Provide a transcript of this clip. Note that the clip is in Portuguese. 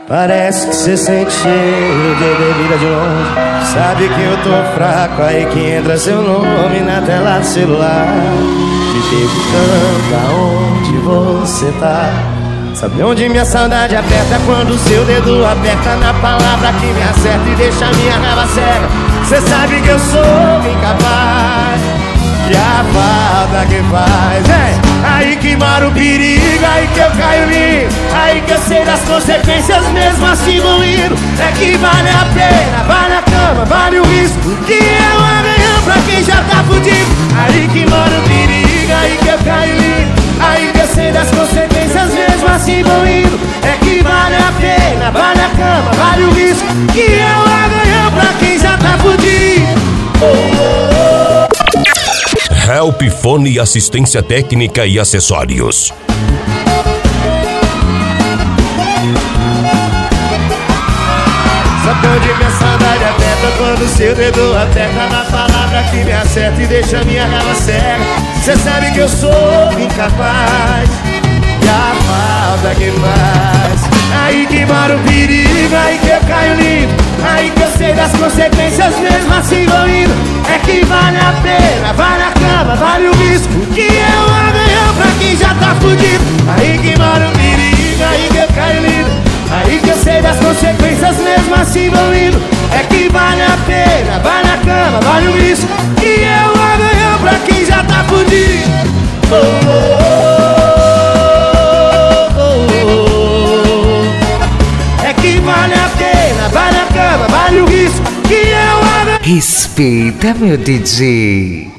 Parece que cê sente cheiro de bebida de longe. Sabe que eu tô fraco, aí que entra seu nome na tela do celular. Me perguntando aonde você tá. Sabe onde minha saudade aperta? Quando seu dedo aperta na palavra que me acerta e deixa minha raiva cega. Cê sabe que eu sou incapaz, que a falta que faz aí que mora o perigo, aí que eu caio lindo, aí que eu sei das consequências mesmo assim vou indo. É que vale a pena, vale a cama, vale o risco, que é o amanhã pra quem já tá fudido. Aí que mora o perigo, aí que eu caio lindo, aí que eu sei das consequências mesmo assim vou indo. É que vale a pena, vale a cama, vale o risco, que é o amanhã pra quem já tá fudido. Help Fone, assistência técnica e acessórios. Sabe onde minha saudade aperta? Quando seu dedo aperta na palavra que me acerta e deixa minha raiva cega. Cê sabe que eu sou incapaz, e a falta que faz. Aí que mora o perigo, aí que eu caio limpo, aí que eu sei das consequências mesmo assim vou indo. É que vale a pena, vale a cama, vale o risco, que é o amanhã pra quem já tá fudido. Aí que mora o perigo, aí que eu caio lindo, aí que eu sei das consequências mesmo assim vou indo. É que vale a pena, vale a cama, vale o risco, que é o amanhã pra quem já tá fudido. É que vale a pena, vale a cama, vale o risco, que é o amanhã. Respeita, meu DJ.